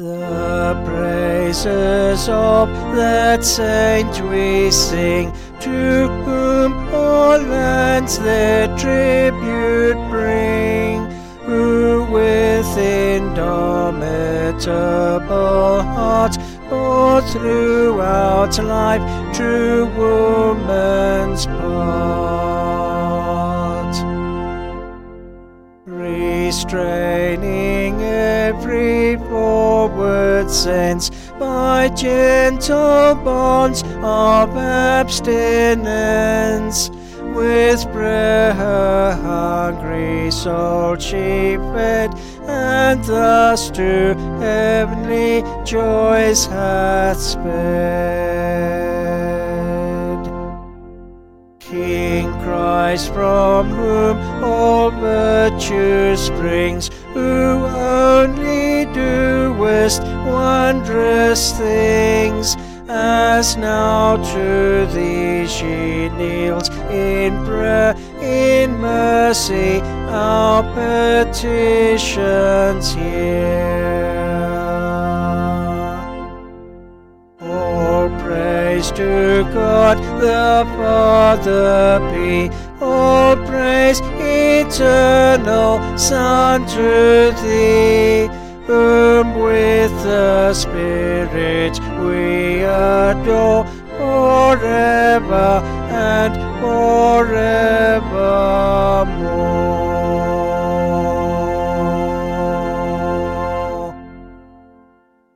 The praises of that saint we sing, to whom all lands their tribute bring, who with indomitable heart bore throughout life true woman's part, restraining every forward sense by gentle bonds of abstinence. With prayer her hungry soul she fed, and thus to heavenly joys hath sped. King Christ, from whom all virtue springs, who only doest wondrous things, as now to thee she kneels in prayer, in mercy our petitions hear. All praise to God the Father be, all praise eternal Son to thee, whom with the Spirit we adore forever and forever.